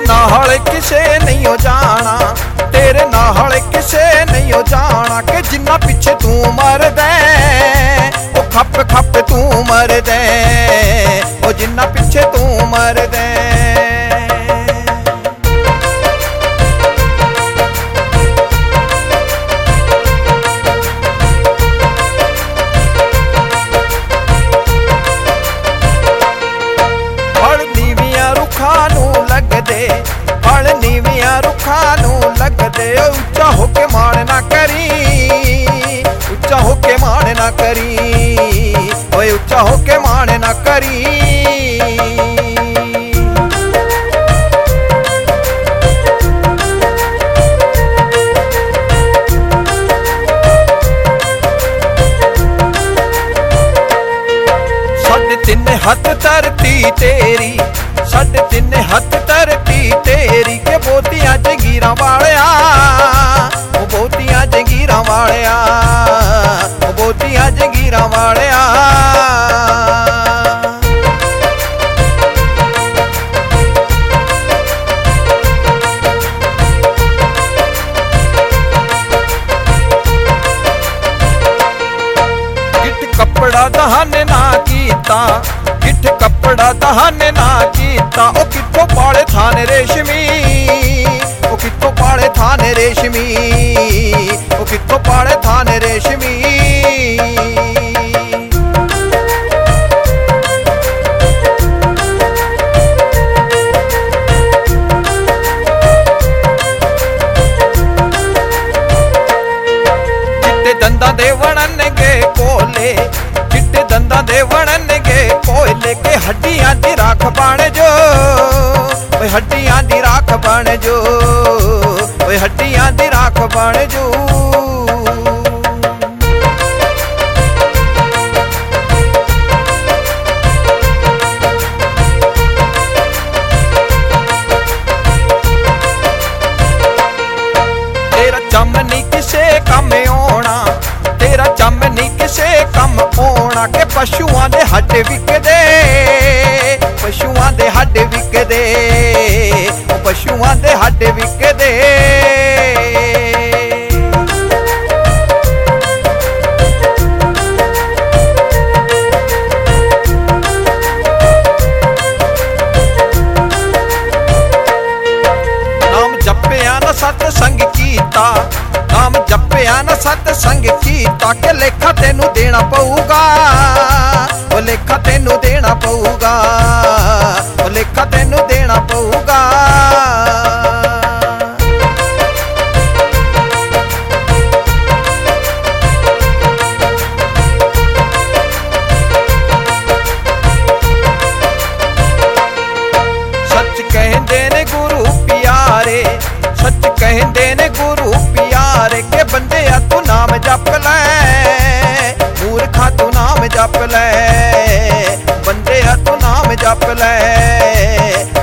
नाल किसे नहीं हो जाना, तेरे नाल किसे नहीं हो जाना, कि जिन्ना पिछे तू मर दे ओ खप खप तू मर दे, ओ जिन्ना पिछे तू मर दे। फल नीवियां रुखा नू लगदे, उच्चा होके मान ना करी, उच्चा होके मान ना करी, ओए उच्चा होके मान ना करी। साढ़े तीन हथ धरती तेरी, साढ़े तीन हथ धरती तेरी, के बहुतियां जंगीरां वालिया, ओ बहुतियां जंगीरां वालिया, ओ बहुतियां जंगीरां वालिया। गिठ कपड़ा दहन ना कीता, गिठ कपड़ा दहन ना कीता, ओ कित्थों पाले थान रेशमी, ओ कित्थों पाले थान रेशमी, ओ कित्थों पाले थान रेशमी। चिट्टे दंदा दे वणन गे कोले, चिट्टे दंदा दे वणन गे कोयले, के हड्डियां दी राख बन जो, ओए हड्डियां दी राख बन जो, ओए हड्डियां दी राख बन जो। तेरा चम नहीं किसे कम आना, तेरा चम नहीं किसे कम आना, के पशुआं दे हड्ड विकदे, पशुआं दे हड्ड विकदे, ओ पशुआं दे हड्ड विकदे। नाम जपया न सतसंग कीता, नाम जपया न सतसंग कीता, के लेखा तेनू देना पऊगा, ओ लेखा तेनू देना पऊगा, ओ लेखा तेनू देना पऊगा। सच कहंदे ने गुरु प्यारे, सच कहंदे ने गुरु प्यारे, के बंदेया तू नाम जप लै, मूर्खा तू नाम जप लै, बंदेया तू नाम जप लै,